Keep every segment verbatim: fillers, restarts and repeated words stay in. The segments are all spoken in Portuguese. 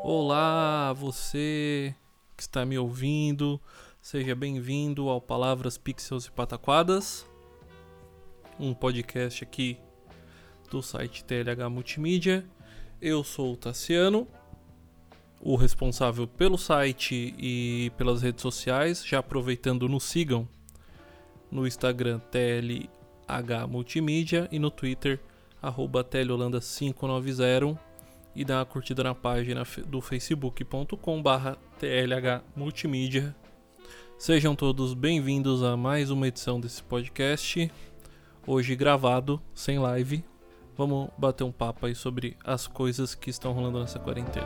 Olá, você que está me ouvindo, seja bem-vindo ao Palavras, Pixels e Pataquadas, um podcast aqui do site T L H Multimídia. Eu sou o Tassiano, o responsável pelo site e pelas redes sociais. Já aproveitando, nos sigam no Instagram T L H Multimídia e no Twitter arroba T L Holanda cinco nove zero. E dá uma curtida na página do facebook ponto com barra T L H Multimídia. Sejam todos bem-vindos a mais uma edição desse podcast. Hoje gravado, sem live. Vamos bater um papo aí sobre as coisas que estão rolando nessa quarentena.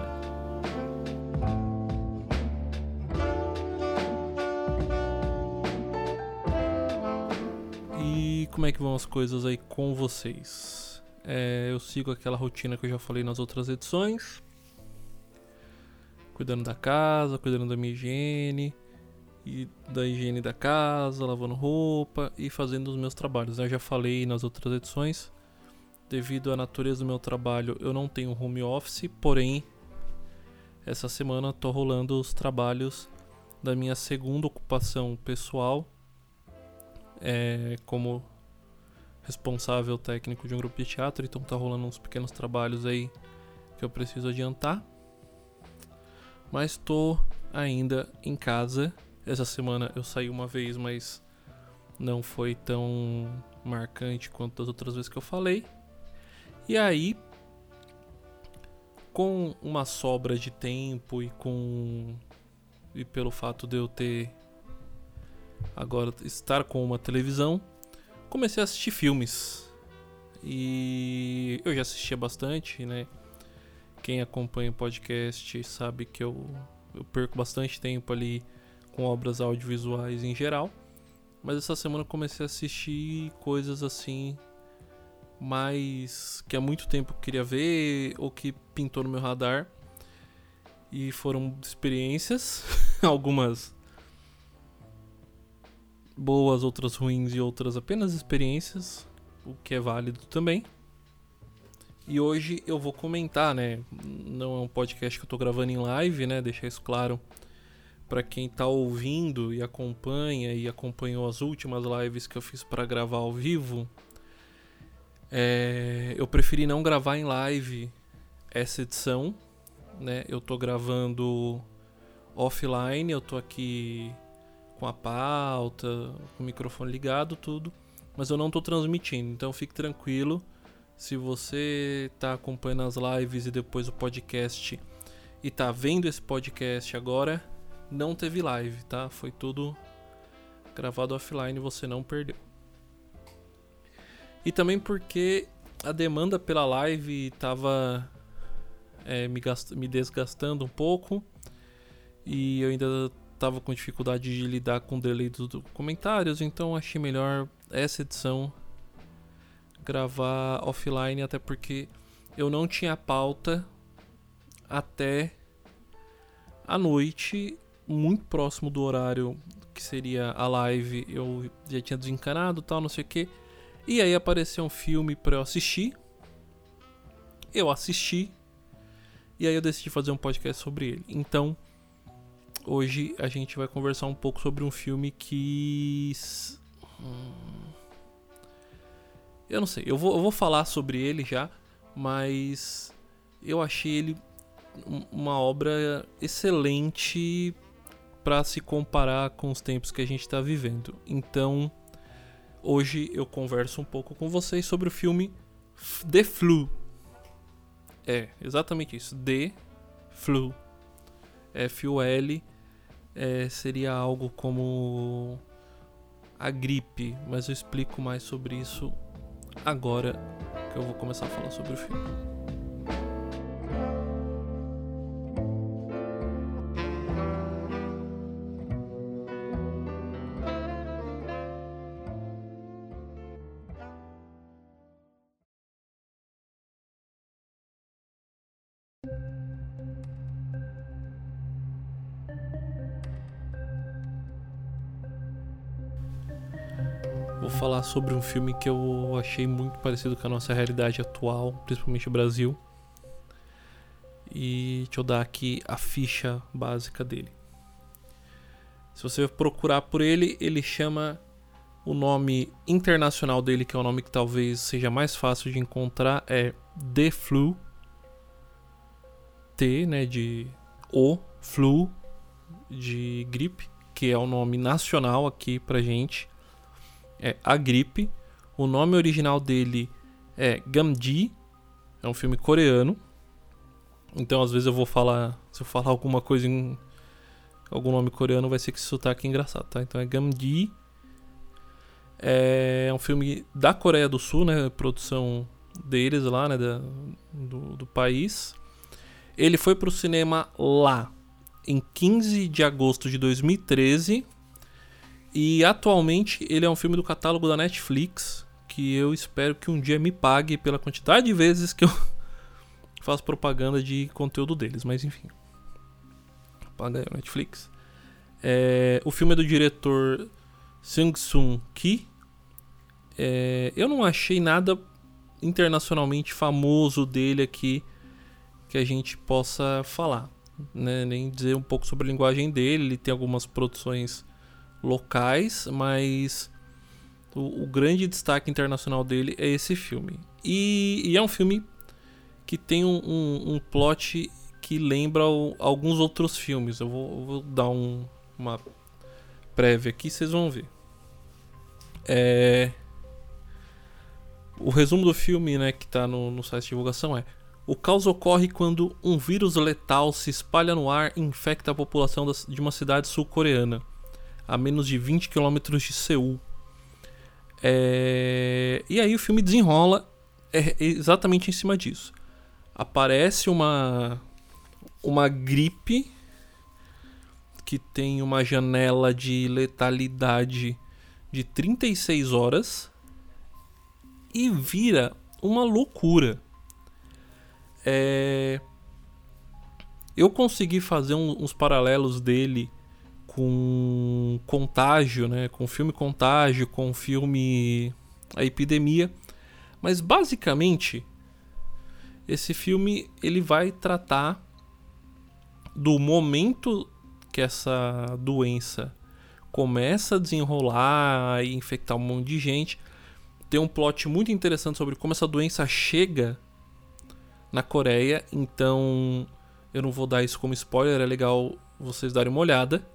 E como é que vão as coisas aí com vocês? É, eu sigo aquela rotina que eu já falei nas outras edições, cuidando da casa, cuidando da minha higiene e da higiene da casa, lavando roupa e fazendo os meus trabalhos. Eu já falei nas outras edições, devido à natureza do meu trabalho, eu não tenho home office, porém essa semana tô rolando os trabalhos da minha segunda ocupação pessoal, é, como responsável técnico de um grupo de teatro, então tá rolando uns pequenos trabalhos aí que eu preciso adiantar. Mas tô ainda em casa. Essa semana eu saí uma vez, mas não foi tão marcante quanto as outras vezes que eu falei. E aí, com uma sobra de tempo e com e pelo fato de eu ter agora estar com uma televisão, comecei a assistir filmes. E eu já assistia bastante, né? Quem acompanha o podcast sabe que eu, eu perco bastante tempo ali com obras audiovisuais em geral. Mas essa semana eu comecei a assistir coisas assim, mais que há muito tempo eu queria ver ou que pintou no meu radar. E foram experiências, algumas boas, outras ruins e outras apenas experiências, o que é válido também. E hoje eu vou comentar, né? Não é um podcast que eu tô gravando em live, né? Deixar isso claro para quem tá ouvindo e acompanha e acompanhou as últimas lives que eu fiz para gravar ao vivo. É, eu preferi não gravar em live essa edição, né? Eu tô gravando offline, eu tô aqui com a pauta, com o microfone ligado, tudo, mas eu não tô transmitindo, então fique tranquilo. Se você tá acompanhando as lives e depois o podcast e tá vendo esse podcast agora, não teve live, tá? Foi tudo gravado offline, você não perdeu. E também porque a demanda pela live tava é, me, gast- me desgastando um pouco e eu ainda tava com dificuldade de lidar com o delay dos comentários, então achei melhor essa edição gravar offline, até porque eu não tinha pauta até a noite, muito próximo do horário que seria a live. Eu já tinha desencanado, tal, não sei o que, e aí apareceu um filme pra eu assistir. Eu assisti e aí eu decidi fazer um podcast sobre ele. Então hoje a gente vai conversar um pouco sobre um filme que... Hum... Eu não sei, eu vou, eu vou falar sobre ele já, mas eu achei ele uma obra excelente para se comparar com os tempos que a gente está vivendo. Então, hoje eu converso um pouco com vocês sobre o filme The Flu. É, exatamente isso, The Flu. F U L. É, seria algo como a gripe, mas eu explico mais sobre isso agora que eu vou começar a falar sobre o filme. Vou falar sobre um filme que eu achei muito parecido com a nossa realidade atual, principalmente o Brasil. E deixa eu dar aqui a ficha básica dele. Se você procurar por ele, ele chama o nome internacional dele, que é o nome que talvez seja mais fácil de encontrar, é The Flu. T, né, de O, Flu, de gripe, que é o nome nacional aqui pra gente. É A Gripe. O nome original dele é Gamji. É um filme coreano. Então, às vezes eu vou falar... Se eu falar alguma coisa em... algum nome coreano, vai ser que esse sotaque é engraçado, tá? Então é Gamji. É um filme da Coreia do Sul, né? Produção deles lá, né? Da, do, do país. Ele foi pro cinema lá em quinze de agosto de dois mil e treze. E atualmente ele é um filme do catálogo da Netflix, que eu espero que um dia me pague pela quantidade de vezes que eu faço propaganda de conteúdo deles. Mas enfim, paga aí o Netflix. É, o filme é do diretor Sang-Sung Ki. É, eu não achei nada internacionalmente famoso dele aqui que a gente possa falar, né? Nem dizer um pouco sobre a linguagem dele. Ele tem algumas produções locais, mas o, o grande destaque internacional dele é esse filme. E, e é um filme que tem um, um, um plot que lembra o, alguns outros filmes. Eu vou, eu vou dar um, uma prévia aqui, vocês vão ver. É... O resumo do filme, né, que está no, no site de divulgação é: o caos ocorre quando um vírus letal se espalha no ar e infecta a população de uma cidade sul-coreana, a menos de vinte quilômetros de Seul. É... E aí o filme desenrola é exatamente em cima disso. Aparece uma, uma gripe que tem uma janela de letalidade de trinta e seis horas e vira uma loucura. É... Eu consegui fazer um, uns paralelos dele com Contágio, né? Com o filme Contágio, com o filme A Epidemia. Mas basicamente, esse filme ele vai tratar do momento que essa doença começa a desenrolar e infectar um monte de gente. Tem um plot muito interessante sobre como essa doença chega na Coreia, então eu não vou dar isso como spoiler, é legal vocês darem uma olhada.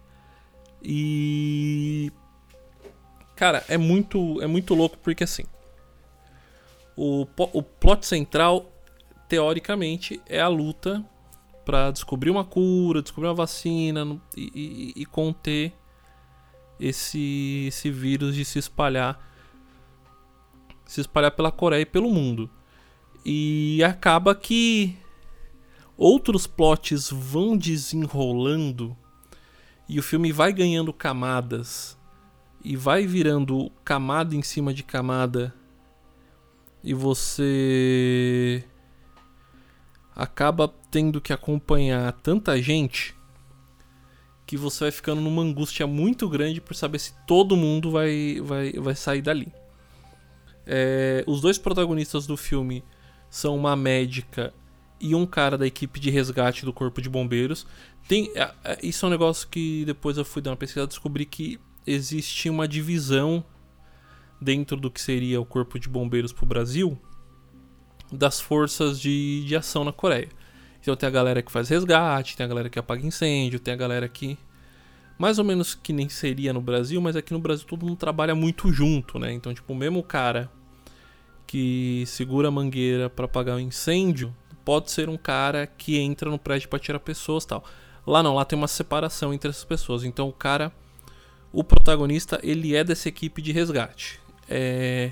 E cara, é muito, é muito louco porque assim, o, o plot central, teoricamente, é a luta para descobrir uma cura, descobrir uma vacina e, e, e conter esse, esse vírus de se espalhar se espalhar pela Coreia e pelo mundo. E acaba que outros plots vão desenrolando e o filme vai ganhando camadas e vai virando camada em cima de camada, e você acaba tendo que acompanhar tanta gente que você vai ficando numa angústia muito grande por saber se todo mundo vai, vai, vai sair dali. É, os dois protagonistas do filme são uma médica e um cara da equipe de resgate do Corpo de Bombeiros. Tem, é, é, isso é um negócio que depois eu fui dar uma pesquisa e descobri que existe uma divisão dentro do que seria o Corpo de Bombeiros pro Brasil das forças de, de ação na Coreia. Então tem a galera que faz resgate, tem a galera que apaga incêndio, tem a galera que mais ou menos que nem seria no Brasil, mas aqui no Brasil todo mundo trabalha muito junto, né? Então, tipo, o mesmo cara que segura a mangueira para apagar um incêndio pode ser um cara que entra no prédio para tirar pessoas e tal. Lá não, lá tem uma separação entre essas pessoas. Então o cara, o protagonista, ele é dessa equipe de resgate. É...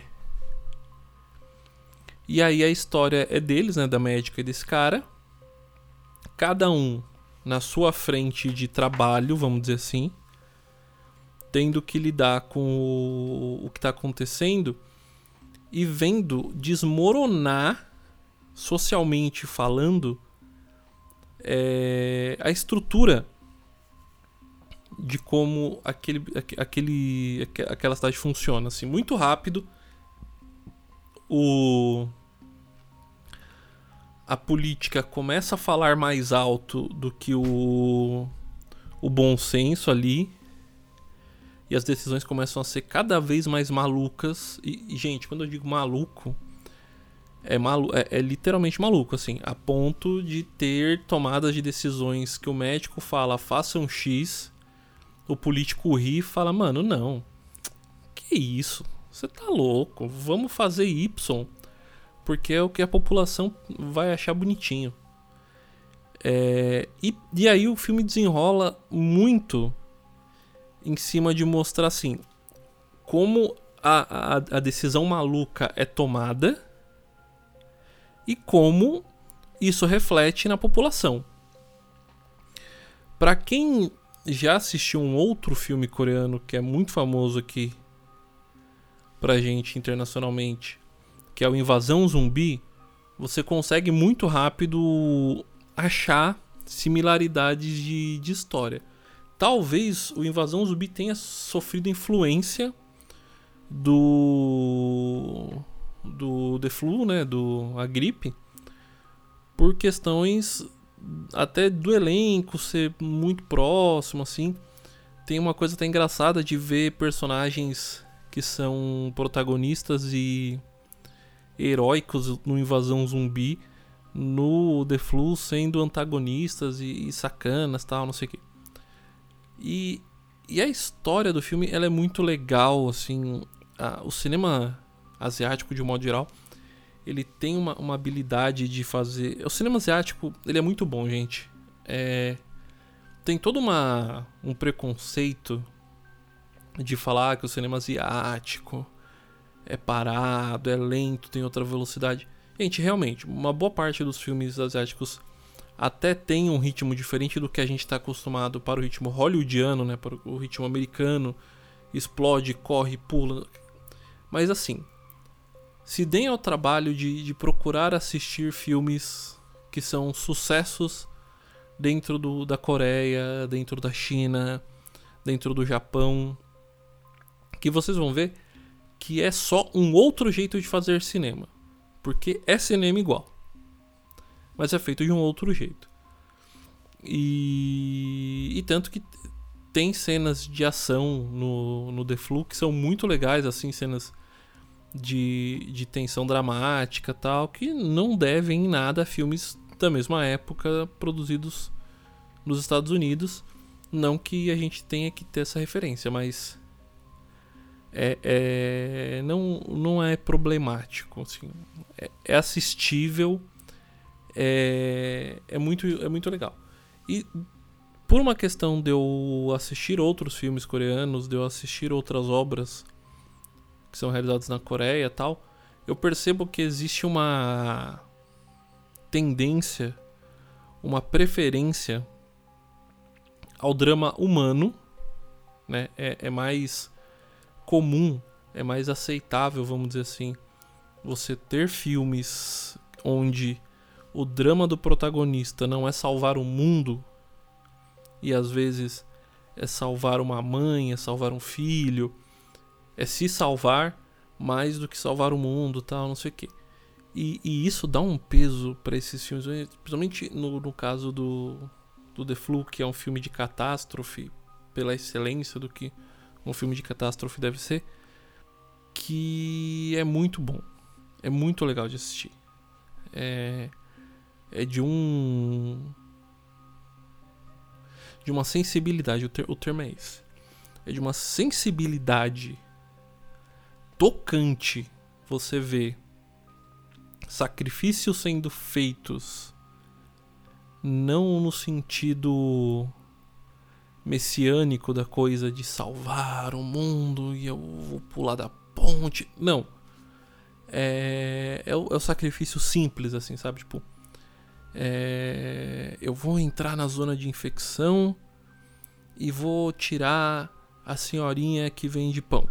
E aí a história é deles, né? Da médica e desse cara. Cada um na sua frente de trabalho, vamos dizer assim, tendo que lidar com o, o que está acontecendo e vendo desmoronar, socialmente falando, é, a estrutura de como aquele, aquele, aquela cidade funciona. Assim, muito rápido, o, a política começa a falar mais alto do que o, o bom senso ali. E as decisões começam a ser cada vez mais malucas. E, e gente, quando eu digo maluco, é, malu é, é literalmente maluco, assim. A ponto de ter tomadas de decisões que o médico fala, faça um X, o político ri e fala, mano, não. Que isso? Você tá louco? Vamos fazer Y, porque é o que a população vai achar bonitinho. É, e, e aí o filme desenrola muito em cima de mostrar assim como a, a, a decisão maluca é tomada e como isso reflete na população. Pra quem já assistiu um outro filme coreano que é muito famoso aqui pra gente internacionalmente, que é o Invasão Zumbi, você consegue muito rápido achar similaridades de, de história. Talvez o Invasão Zumbi tenha sofrido influência do do The Flu, né, do a gripe, por questões até do elenco ser muito próximo, assim. Tem uma coisa até engraçada de ver personagens que são protagonistas e heróicos no Invasão Zumbi no The Flu sendo antagonistas e, e sacanas, tal, não sei o que. E, e a história do filme, ela é muito legal, assim. A, o cinema asiático, de um modo geral, ele tem uma, uma habilidade de fazer... O cinema asiático, ele é muito bom, gente. É, tem todo uma, um preconceito de falar que o cinema asiático é parado, é lento, tem outra velocidade. Gente, realmente, uma boa parte dos filmes asiáticos até tem um ritmo diferente do que a gente está acostumado para o ritmo hollywoodiano, né? Para o ritmo americano. Explode, corre, pula. Mas assim, se deem ao trabalho de, de procurar assistir filmes que são sucessos dentro do, da Coreia, dentro da China, dentro do Japão, que vocês vão ver que é só um outro jeito de fazer cinema. Porque é cinema igual, mas é feito de um outro jeito. E, e tanto que tem cenas de ação no, no The Flu que são muito legais, assim, cenas de, de tensão dramática e tal, que não devem em nada a filmes da mesma época produzidos nos Estados Unidos. Não que a gente tenha que ter essa referência, mas é, é, não, não é problemático, assim, é, é assistível, é, é, muito, é muito legal. E por uma questão de eu assistir outros filmes coreanos, de eu assistir outras obras que são realizadas na Coreia e tal, eu percebo que existe uma tendência, uma preferência ao drama humano, né? É, é mais comum, é mais aceitável, vamos dizer assim, você ter filmes onde o drama do protagonista não é salvar o mundo, e às vezes é salvar uma mãe, é salvar um filho, é se salvar mais do que salvar o mundo, tal, não sei o quê. E, e isso dá um peso para esses filmes, principalmente no, no caso do, do The Flu, que é um filme de catástrofe, pela excelência do que um filme de catástrofe deve ser, que é muito bom, é muito legal de assistir. É, é de um... de uma sensibilidade, o, ter, o termo é esse. É de uma sensibilidade tocante. Você vê sacrifícios sendo feitos, não no sentido messiânico da coisa de salvar o mundo e eu vou pular da ponte. Não. É, é, o, é o sacrifício simples, assim, sabe? Tipo, é, eu vou entrar na zona de infecção e vou tirar a senhorinha que vende pão.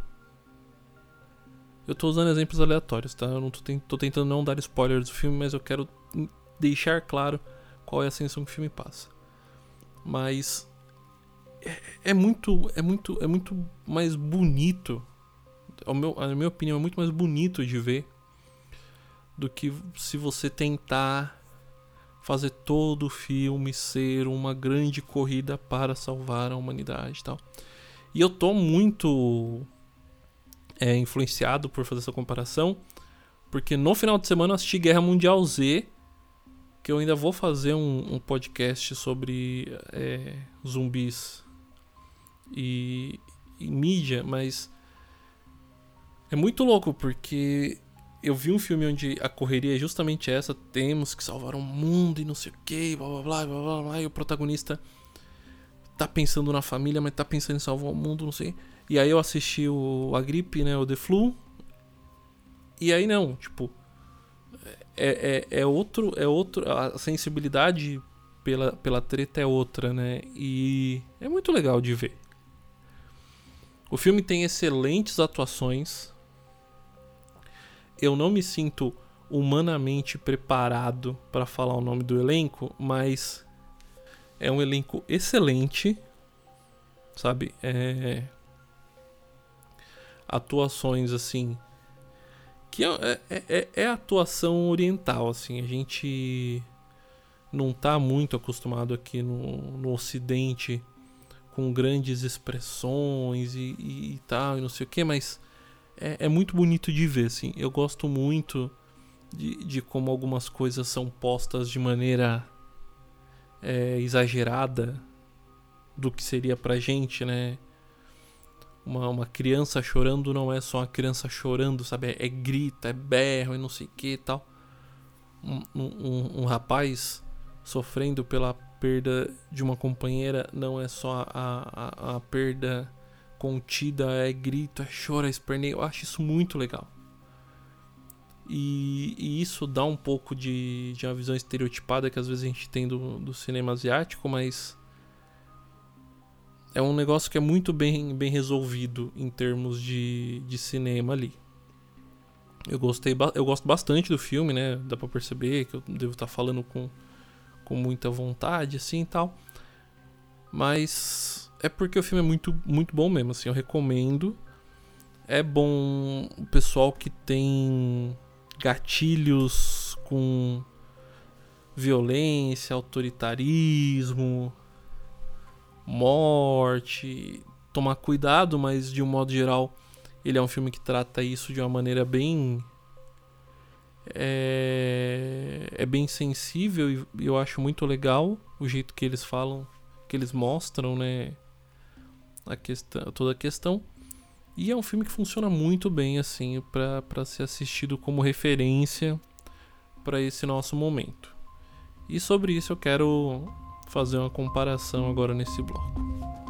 Eu tô usando exemplos aleatórios, tá? Eu não tô, tô tentando não dar spoilers do filme, mas eu quero deixar claro qual é a sensação que o filme passa. Mas é, é muito, é muito, é muito mais bonito. Ao meu, na minha opinião, é muito mais bonito de ver do que se você tentar fazer todo o filme ser uma grande corrida para salvar a humanidade e tal. E eu tô muito é, influenciado por fazer essa comparação, porque no final de semana eu assisti Guerra Mundial Z, que eu ainda vou fazer um, um podcast sobre é, zumbis e, e mídia, mas é muito louco, porque eu vi um filme onde a correria é justamente essa, temos que salvar o mundo e não sei o que, blá blá blá blá blá blá, e o protagonista tá pensando na família, mas tá pensando em salvar o mundo, não sei. E aí eu assisti o A Gripe, né, o The Flu, e aí não, tipo, é, é, é outro, é outro, a sensibilidade pela, pela treta é outra, né, e é muito legal de ver. O filme tem excelentes atuações. Eu não me sinto humanamente preparado para falar o nome do elenco, mas é um elenco excelente, sabe? É... Atuações assim, que é, é, é atuação oriental, assim. A gente não tá muito acostumado aqui no, no Ocidente com grandes expressões e, e, e tal, e não sei o que, mas é, é muito bonito de ver, assim. Eu gosto muito de, de como algumas coisas são postas de maneira é, exagerada do que seria pra gente, né? Uma, uma criança chorando não é só uma criança chorando, sabe? É, é grita, é berro e não sei o que e tal. Um, um, um rapaz sofrendo pela perda de uma companheira não é só a, a, a perda contida, é grito, é choro, é esperneio. Eu acho isso muito legal. E, e isso dá um pouco de, de uma visão estereotipada que às vezes a gente tem do, do cinema asiático, mas é um negócio que é muito bem, bem resolvido em termos de, de cinema ali. Eu gostei, eu gosto bastante do filme, né? Dá pra perceber que eu devo estar falando com, com muita vontade, assim e tal. Mas é porque o filme é muito, muito bom mesmo, assim. Eu recomendo. É bom o pessoal que tem gatilhos com violência, autoritarismo, morte, tomar cuidado, mas de um modo geral ele é um filme que trata isso de uma maneira bem é, é bem sensível, e eu acho muito legal o jeito que eles falam, que eles mostram, né, a questão, toda a questão. E é um filme que funciona muito bem, assim, pra, pra ser assistido como referência para esse nosso momento. E sobre isso eu quero fazer uma comparação agora nesse bloco.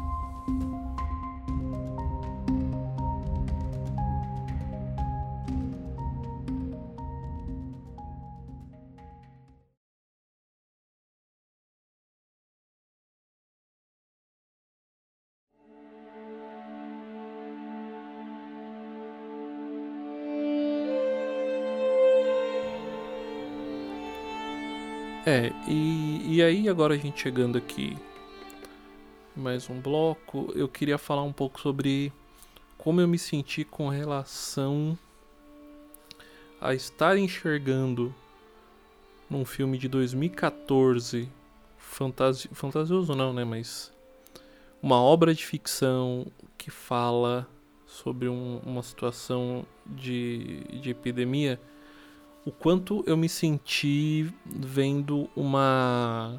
É, e, e aí agora a gente chegando aqui em mais um bloco, eu queria falar um pouco sobre como eu me senti com relação a estar enxergando num filme de dois mil e catorze, fantasi- fantasioso não, né, mas uma obra de ficção que fala sobre um, uma situação de, de epidemia, o quanto eu me senti vendo uma...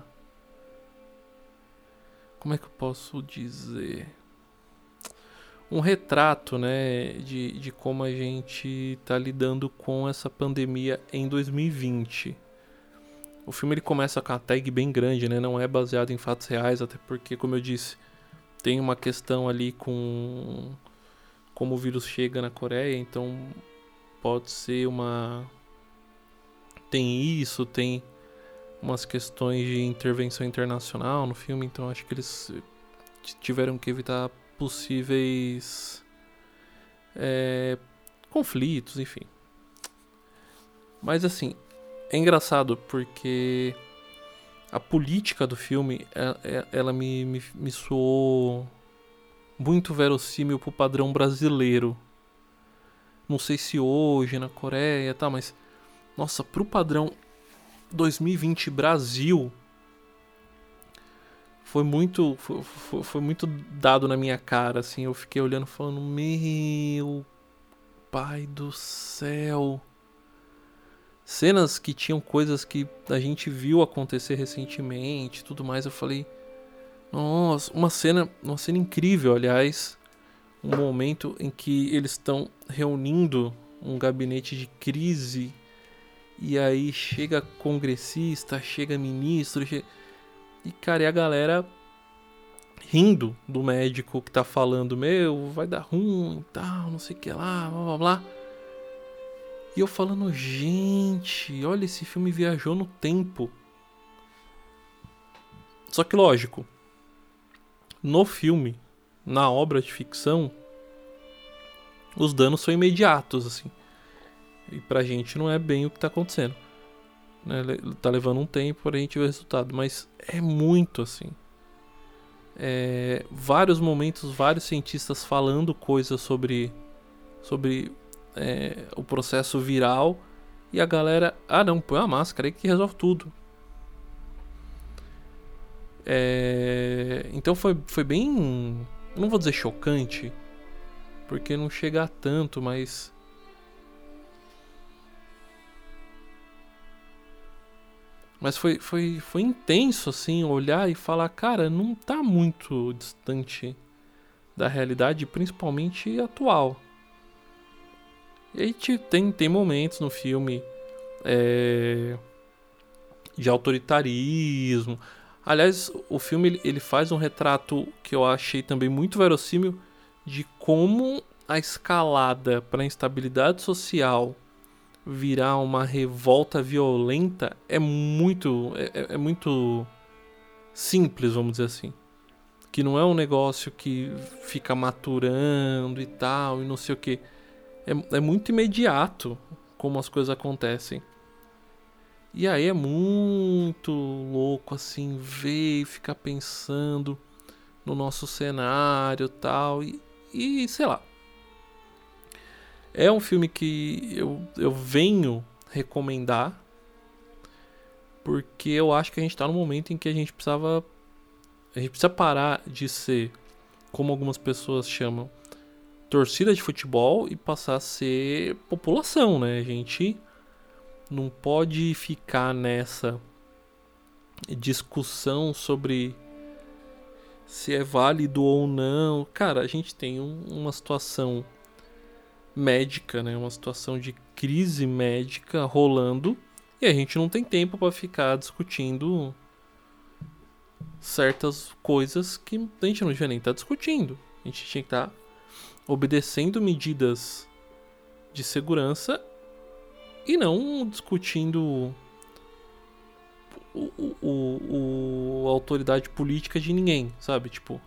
Como é que eu posso dizer? Um retrato, né, de, de como a gente tá lidando com essa pandemia em dois mil e vinte. O filme ele começa com a tag bem grande, né, não é baseado em fatos reais, até porque, como eu disse, tem uma questão ali com como o vírus chega na Coreia, então pode ser uma... Tem isso, tem umas questões de intervenção internacional no filme, então acho que eles tiveram que evitar possíveis é, conflitos, enfim. Mas assim, é engraçado porque a política do filme, ela, ela me, me, me soou muito verossímil pro padrão brasileiro. Não sei se hoje na Coreia e tal, mas nossa, pro padrão dois mil e vinte Brasil foi muito foi, foi, foi muito dado na minha cara, assim. Eu fiquei olhando falando, meu pai do céu. Cenas que tinham coisas que a gente viu acontecer recentemente, tudo mais. Eu falei, nossa, uma cena, uma cena incrível, aliás, um momento em que eles estão reunindo um gabinete de crise e aí chega congressista, chega ministro, chega... e cara, e a galera rindo do médico que tá falando, meu, vai dar ruim e tal, não sei o que lá, blá blá blá. E eu falando, gente, olha, esse filme viajou no tempo. Só que lógico, no filme, na obra de ficção, os danos são imediatos, assim. E pra gente não é bem o que tá acontecendo. Né? Tá levando um tempo pra gente ver o resultado, mas é muito assim. É, vários momentos, vários cientistas falando coisas sobre, sobre é, o processo viral, e a galera, ah não, põe uma máscara aí que resolve tudo. É, então foi, foi bem, não vou dizer chocante, porque não chega a tanto, mas Mas foi, foi, foi intenso, assim, olhar e falar, cara, não tá muito distante da realidade, principalmente atual. E aí tem, tem momentos no filme é, de autoritarismo. Aliás, o filme ele faz um retrato que eu achei também muito verossímil de como a escalada para a instabilidade social virar uma revolta violenta é muito é, é muito simples, vamos dizer assim, que não é um negócio que fica maturando e tal e não sei o que, é, é muito imediato como as coisas acontecem. E aí é muito louco assim ver e ficar pensando no nosso cenário tal, e, e sei lá. É um filme que eu, eu venho recomendar, porque eu acho que a gente tá num momento em que a gente precisava. A gente precisa parar de ser, como algumas pessoas chamam, torcida de futebol e passar a ser população, né? A gente não pode ficar nessa discussão sobre se é válido ou não. Cara, a gente tem um, uma situação médica, né? Uma situação de crise médica rolando e a gente não tem tempo para ficar discutindo certas coisas que a gente não devia nem estar discutindo. A gente tinha que estar obedecendo medidas de segurança e não discutindo o, o, o, o a autoridade política de ninguém, sabe? Tipo,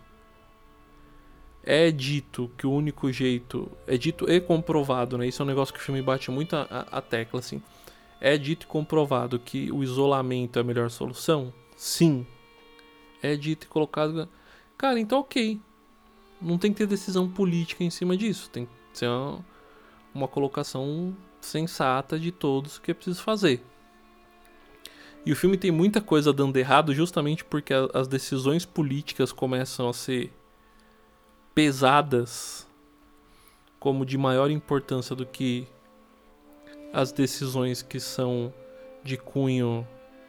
é dito que o único jeito... É dito e comprovado, né? Isso é um negócio que o filme bate muito a, a, a tecla, assim. É dito e comprovado que o isolamento é a melhor solução? Sim. É dito e colocado... Cara, então ok. Não tem que ter decisão política em cima disso. Tem que ser uma, uma colocação sensata de todos que é preciso fazer. E o filme tem muita coisa dando errado justamente porque a, as decisões políticas começam a ser pesadas como de maior importância do que as decisões que são de cunho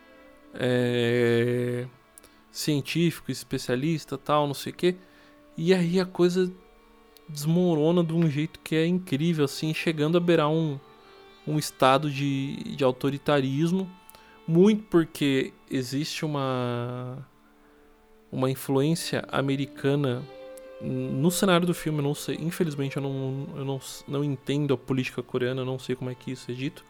é, científico, especialista, tal, não sei o que. E aí a coisa desmorona de um jeito que é incrível, assim, chegando a beirar um, um estado de, de autoritarismo, muito porque existe uma uma influência americana no cenário do filme. Eu não sei, infelizmente eu não, eu não, não entendo a política coreana, eu não sei como é que isso é dito,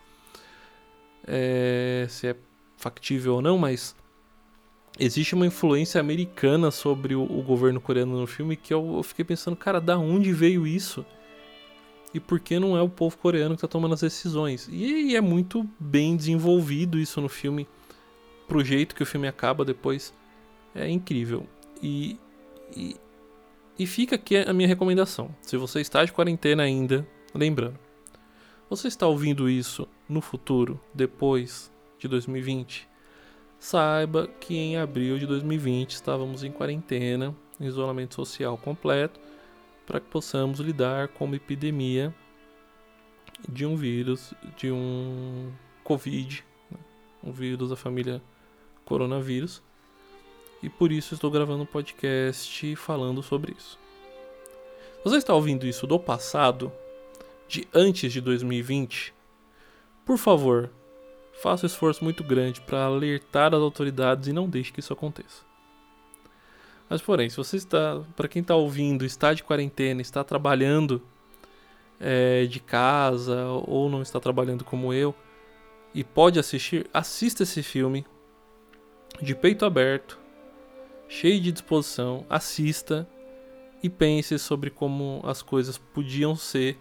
é, se é factível ou não, mas existe uma influência americana sobre o, o governo coreano no filme que eu, eu fiquei pensando, cara, da onde veio isso? E por que não é o povo coreano que tá tomando as decisões? E, e é muito bem desenvolvido isso no filme, pro jeito que o filme acaba depois. É incrível. E, e, e fica aqui a minha recomendação. Se você está de quarentena ainda, lembrando, você está ouvindo isso no futuro, depois de dois mil e vinte, saiba que em abril de dois mil e vinte estávamos em quarentena, em isolamento social completo, para que possamos lidar com uma epidemia de um vírus, de um Covid, né? Um vírus da família coronavírus. E por isso estou gravando um podcast falando sobre isso. Você está ouvindo isso do passado, de antes de dois mil e vinte? Por favor, faça um esforço muito grande para alertar as autoridades e não deixe que isso aconteça. Mas porém, se você está, para quem está ouvindo, está de quarentena, está trabalhando é, de casa ou não está trabalhando como eu e pode assistir, assista esse filme de peito aberto, cheio de disposição, assista e pense sobre como as coisas podiam ser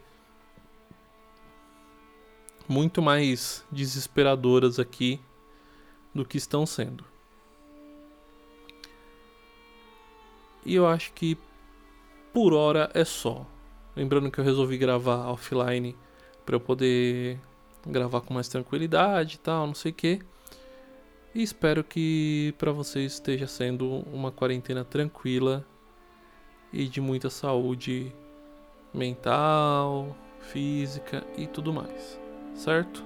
muito mais desesperadoras aqui do que estão sendo. E eu acho que por hora é só. Lembrando que eu resolvi gravar offline para eu poder gravar com mais tranquilidade e tal, não sei o que. E espero que para vocês esteja sendo uma quarentena tranquila e de muita saúde mental, física e tudo mais, certo?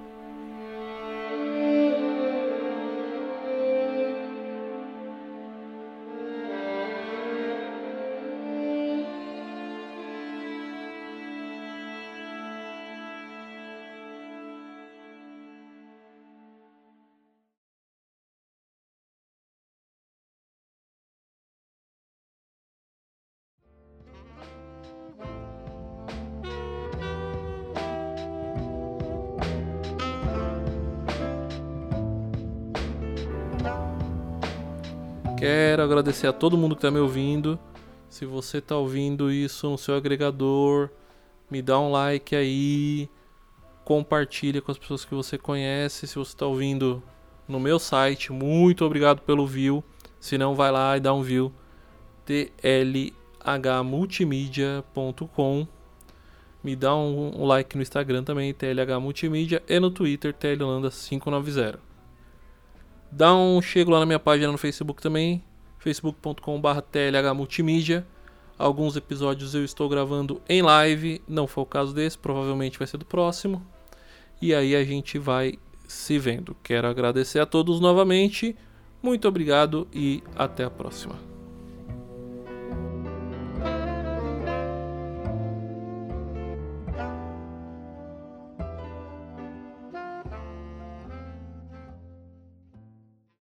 Quero agradecer a todo mundo que está me ouvindo. Se você está ouvindo isso no seu agregador, me dá um like aí, compartilha com as pessoas que você conhece. Se você está ouvindo no meu site, muito obrigado pelo view. Se não, vai lá e dá um view, t l h multimedia ponto com. Me dá um, um like no Instagram também, T L H Multimídia, e no Twitter, T L Holanda cinco nove zero. Dá um chego lá na minha página no Facebook também, facebook ponto com barra T L H Multimídia. Alguns episódios eu estou gravando em live, não foi o caso desse, provavelmente vai ser do próximo. E aí a gente vai se vendo. Quero agradecer a todos novamente, muito obrigado e até a próxima.